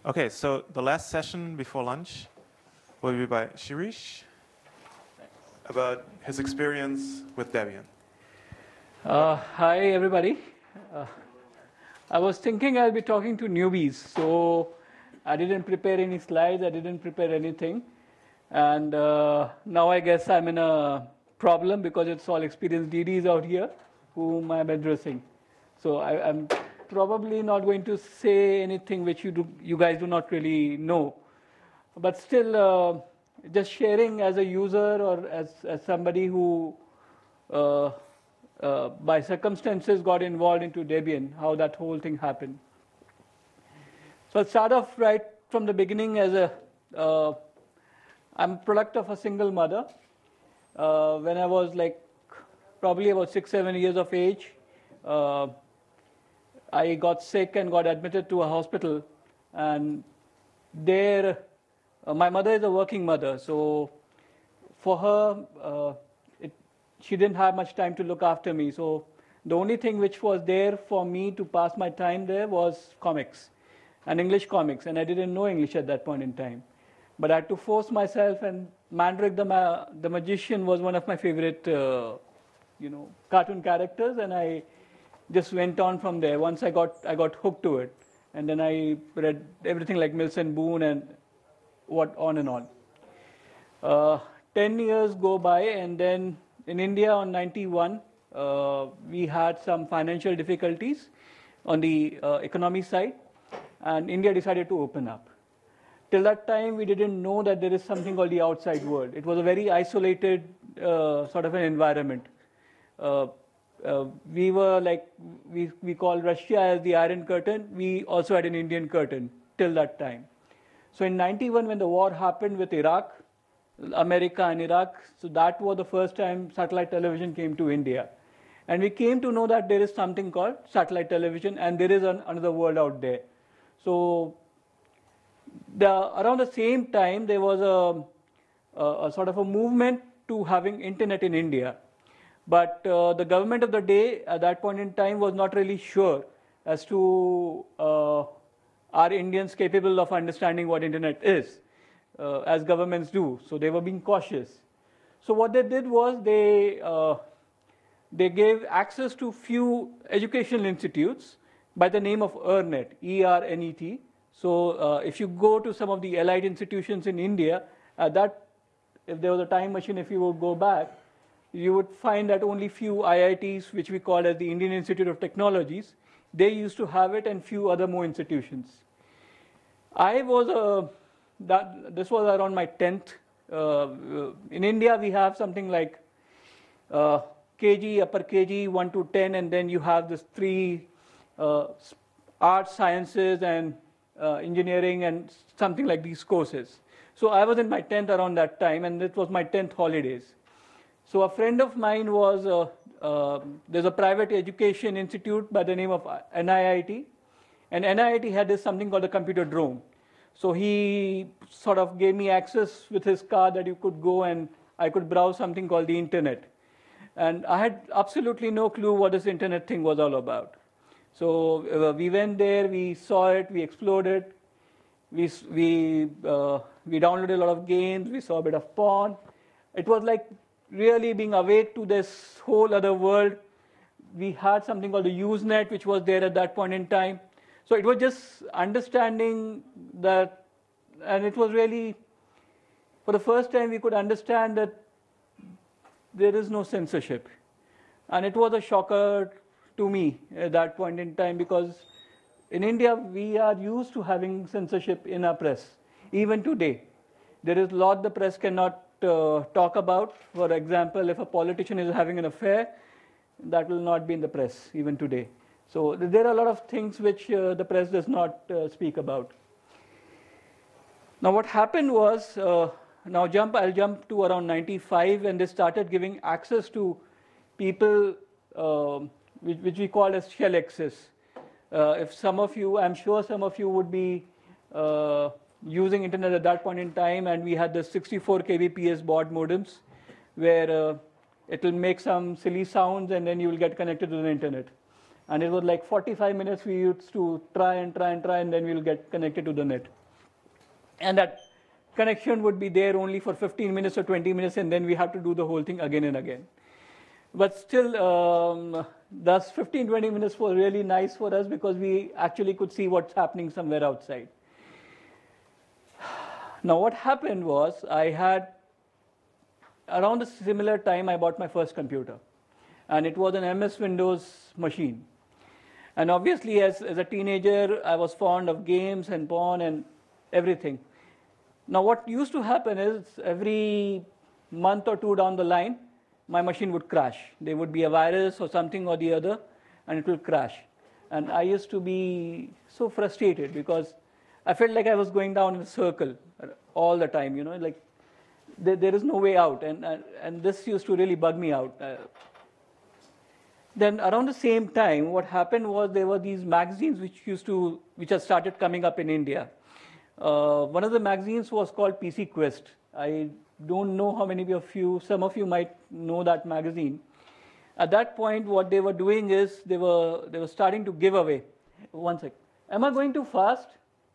Okay, so the last session before lunch will be by Shirish about his experience with Debian. Hi, everybody. Uh, I was thinking I'll be talking to newbies, so I didn't prepare any slides, I didn't prepare anything. And now I guess I'm in a problem because it's all experienced DDs out here whom I'm addressing. So I'm probably not going to say anything which you guys do not really know. But still, just sharing as a user or as somebody who uh, by circumstances got involved into Debian, how that whole thing happened. So I'll start off right from the beginning as I'm a product of a single mother. When I was like probably about 6-7 years of age, I got sick and got admitted to a hospital. And there, my mother is a working mother, so for her, she didn't have much time to look after me. So the only thing which was there for me to pass my time there was comics and English comics, and I didn't know English at that point in time. But I had to force myself, and Mandrake the Magician was one of my favorite, cartoon characters, and I just went on from there. Once I got hooked to it, and then I read everything like Mills and Boon and what on and on. 10 years go by, and then in India on 91, we had some financial difficulties on the economy side, and India decided to open up. Till that time, we didn't know that there is something called the outside world. It was a very isolated sort of an environment. We were like, we call Russia as the Iron Curtain. We also had an Indian curtain till that time. So in 91, when the war happened with Iraq, America and Iraq, so that was the first time satellite television came to India. And we came to know that there is something called satellite television, and there is another world out there. So around the same time, there was a sort of a movement to having internet in India. But the government of the day at that point in time was not really sure as to are Indians capable of understanding what internet is, as governments do. So they were being cautious. So what they did was they gave access to few educational institutes by the name of ERNET, E-R-N-E-T. So if you go to some of the allied institutions in India, if there was a time machine, if you would go back, you would find that only few IITs, which we call as the Indian Institute of Technologies, they used to have it, and few other more institutions. This was around my 10th. In India, we have something like KG, upper KG, 1 to 10, and then you have this 3 arts, sciences, and engineering, and something like these courses. So I was in my 10th around that time, and it was my 10th holidays. So a friend of mine was, there's a private education institute by the name of NIIT, and NIIT had this something called the computer drone. So he sort of gave me access with his car that you could go and I could browse something called the internet. And I had absolutely no clue what this internet thing was all about. So we went there, we saw it, we explored it, we downloaded a lot of games, we saw a bit of porn. It was like really being awake to this whole other world. We had something called the Usenet, which was there at that point in time. So it was just understanding that, and it was really, for the first time, we could understand that there is no censorship. And it was a shocker to me at that point in time, because in India, we are used to having censorship in our press, even today. There is a lot the press cannot talk about. For example, if a politician is having an affair, that will not be in the press, even today. So there are a lot of things which the press does not speak about. Now what happened was, I'll jump to around 95, and they started giving access to people which we call as shell access. If some of you, I'm sure some of you would be using internet at that point in time, and we had the 64 kbps baud modems, where it will make some silly sounds, and then you will get connected to the internet. And it was like 45 minutes we used to try, and then we'll get connected to the net. And that connection would be there only for 15 minutes or 20 minutes, and then we have to do the whole thing again and again. But still, thus 15, 20 minutes was really nice for us because we actually could see what's happening somewhere outside. Now, what happened was I had, around a similar time, I bought my first computer. And it was an MS Windows machine. And obviously, as a teenager, I was fond of games and porn and everything. Now, what used to happen is every month or two down the line, my machine would crash. There would be a virus or something or the other, and it will crash. And I used to be so frustrated because I felt like I was going down in a circle all the time, like there is no way out. And this used to really bug me out. Then around the same time, what happened was there were these magazines which had started coming up in India. One of the magazines was called PC Quest. I don't know how many of you, some of you might know that magazine. At that point, what they were doing is they were starting to give away. One sec. Am I going too fast?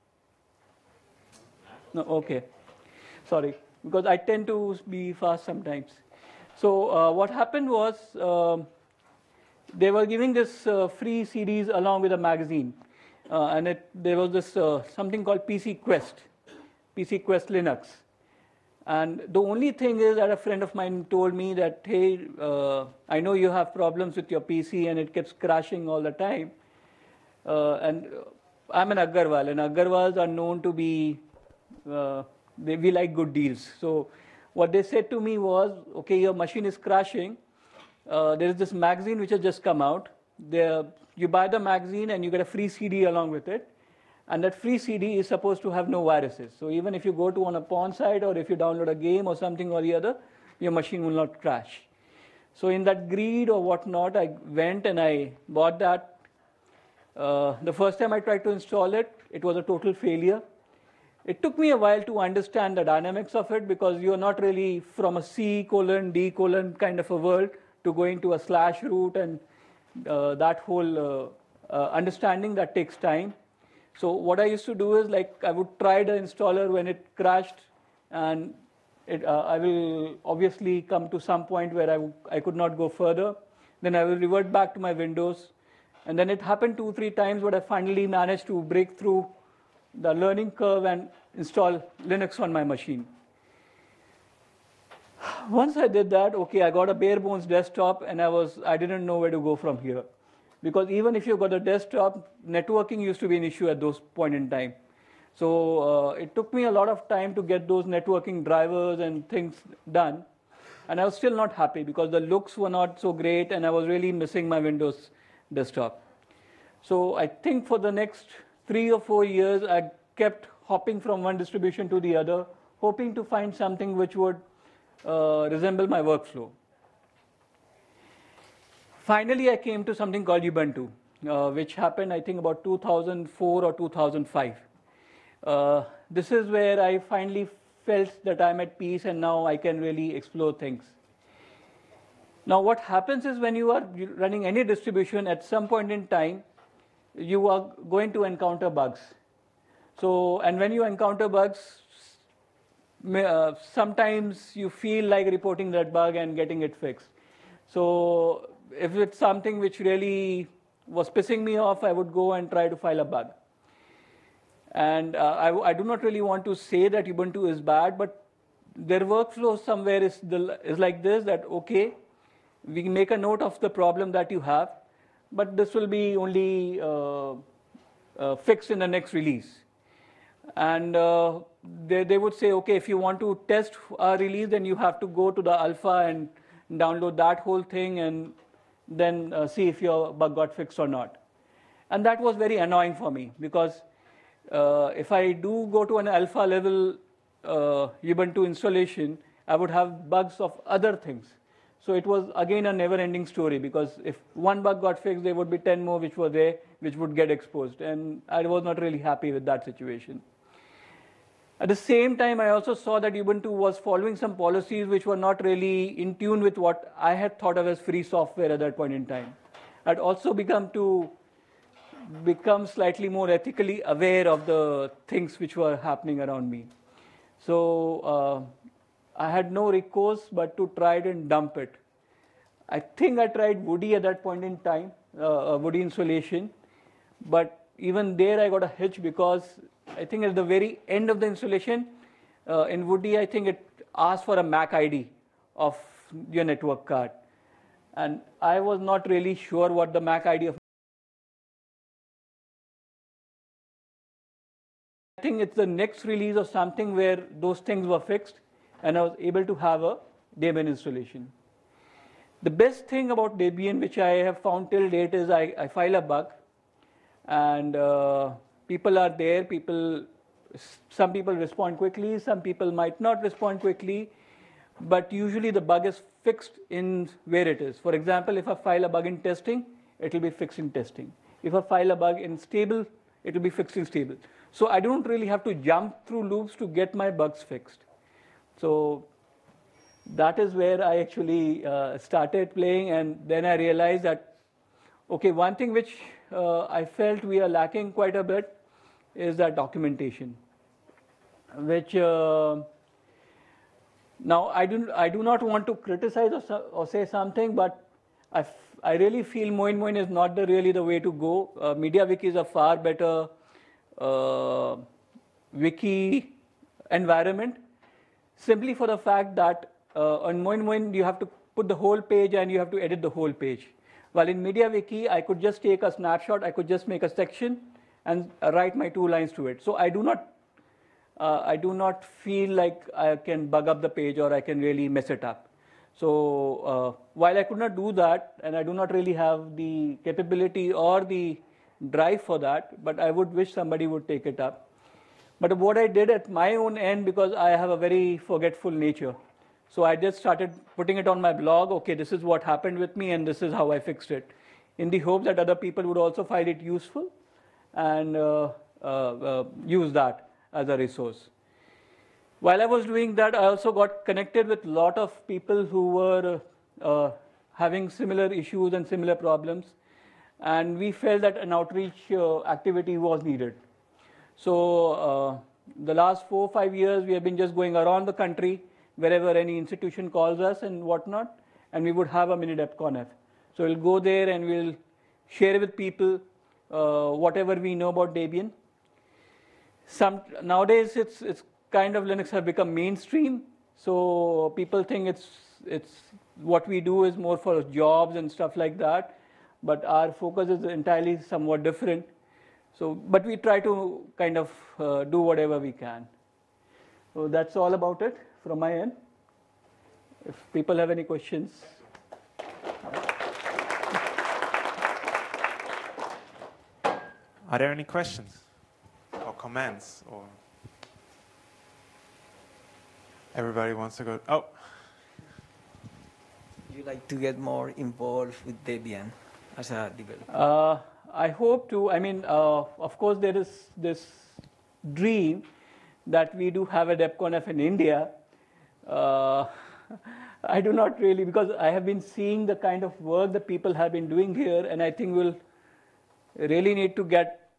No, okay. Sorry, because I tend to be fast sometimes. So what happened was they were giving this free CDs along with a magazine. And there was this something called PC Quest Linux. And the only thing is that a friend of mine told me that, hey, I know you have problems with your PC and it keeps crashing all the time. And I'm an Agarwal, and Agarwals are known to be, we like good deals. So what they said to me was, okay, your machine is crashing. There is this magazine which has just come out. You buy the magazine and you get a free CD along with it. And that free CD is supposed to have no viruses. So even if you go to on a porn site or if you download a game or something or the other, your machine will not crash. So in that greed or whatnot, I went and I bought that. The first time I tried to install it, it was a total failure. It took me a while to understand the dynamics of it because you're not really from a C:D: kind of a world to going to a / root and that whole understanding that takes time. So what I used to do is I would try the installer when it crashed, and I will obviously come to some point where I could not go further. Then I will revert back to my Windows. And then it happened 2-3 times, but I finally managed to break through the learning curve and install Linux on my machine. Once I did that, okay, I got a bare bones desktop, and I didn't know where to go from here. Because even if you got a desktop, networking used to be an issue at those point in time. So it took me a lot of time to get those networking drivers and things done. And I was still not happy because the looks were not so great, and I was really missing my Windows desktop. So I think for the next 3 or 4 years, I kept hopping from one distribution to the other, hoping to find something which would resemble my workflow. Finally, I came to something called Ubuntu, which happened, I think, about 2004 or 2005. This is where I finally felt that I'm at peace, and now I can really explore things. Now, what happens is when you are running any distribution, at some point in time, you are going to encounter bugs. So, and when you encounter bugs, sometimes you feel like reporting that bug and getting it fixed. So if it's something which really was pissing me off, I would go and try to file a bug. And I do not really want to say that Ubuntu is bad, but their workflow somewhere is like this, that, okay, we make a note of the problem that you have, but this will be only fixed in the next release. And they would say, okay, if you want to test our release, then you have to go to the alpha and download that whole thing and then see if your bug got fixed or not. And that was very annoying for me because if I do go to an alpha level Ubuntu installation, I would have bugs of other things. So it was again a never-ending story because if one bug got fixed, there would be 10 more which were there, which would get exposed. And I was not really happy with that situation. At the same time, I also saw that Ubuntu was following some policies which were not really in tune with what I had thought of as free software at that point in time. I'd also become slightly more ethically aware of the things which were happening around me. So I had no recourse but to try it and dump it. I think I tried Woody at that point in time, Woody installation, but even there I got a hitch because I think at the very end of the installation, in Woody, I think it asked for a MAC ID of your network card. And I was not really sure what the MAC ID of. I think it's the next release or something where those things were fixed and I was able to have a Debian installation. The best thing about Debian, which I have found till date, is I file a bug and people are there. Some people respond quickly, some people might not respond quickly, but usually the bug is fixed in where it is. For example, if I file a bug in testing, it will be fixed in testing. If I file a bug in stable, it will be fixed in stable. So I don't really have to jump through loops to get my bugs fixed. So that is where I actually started playing, and then I realized that, okay, one thing which I felt we are lacking quite a bit is that documentation, which now I do not want to criticize or say something, but I really feel Moin Moin is not really the way to go. MediaWiki is a far better wiki environment, simply for the fact that on Moin Moin you have to put the whole page and you have to edit the whole page. While in MediaWiki, I could just take a snapshot, I could just make a section and write my 2 lines to it. So I do not feel like I can bug up the page or I can really mess it up. So while I could not do that, and I do not really have the capability or the drive for that, but I would wish somebody would take it up. But what I did at my own end, because I have a very forgetful nature, so I just started putting it on my blog. Okay, this is what happened with me and this is how I fixed it, in the hope that other people would also find it useful and use that as a resource. While I was doing that, I also got connected with a lot of people who were having similar issues and similar problems, and we felt that an outreach activity was needed. So the last 4 or 5 years, we have been just going around the country, wherever any institution calls us and whatnot, and we would have a mini DebConf. So we'll go there and we'll share with people whatever we know about Debian. Nowadays, it's kind of Linux have become mainstream, so people think it's what we do is more for jobs and stuff like that, but our focus is entirely somewhat different. So, but we try to kind of do whatever we can. So that's all about it from my end. If people have any questions. Are there any questions or comments, or everybody wants to go? Oh. You like to get more involved with Debian as a developer? I hope to. I mean, of course, there is this dream that we do have a DebConf in India. I do not really, because I have been seeing the kind of work that people have been doing here, and I think we'll really need to get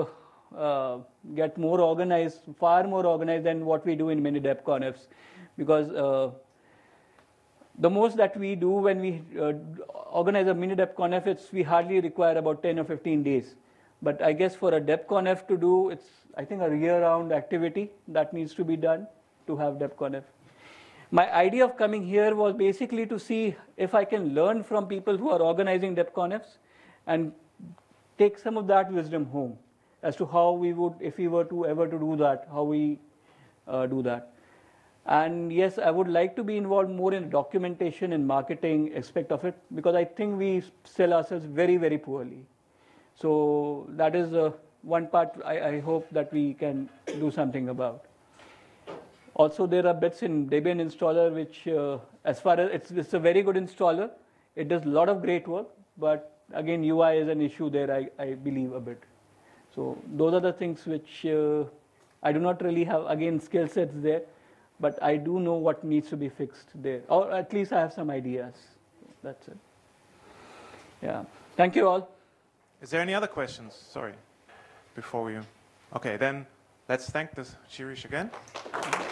more organized, far more organized than what we do in many DebConfs, because the most that we do when we organize a mini DebConf, we hardly require about 10 or 15 days. But I guess for a DebConf to do, it's, I think, a year-round activity that needs to be done to have DebConf. My idea of coming here was basically to see if I can learn from people who are organizing DebConfs and take some of that wisdom home as to how we would, if we were to ever to do that, how we do that. And yes, I would like to be involved more in documentation and marketing aspect of it, because I think we sell ourselves very, very poorly. So that is one part I hope that we can do something about. Also, there are bits in Debian installer which, as far as it's a very good installer, it does a lot of great work, but again, UI is an issue there, I believe, a bit. So those are the things which I do not really have, again, skill sets there, but I do know what needs to be fixed there, or at least I have some ideas. That's it. Yeah. Thank you all. Is there any other questions? Sorry, before we... Okay, then let's thank Shirish again.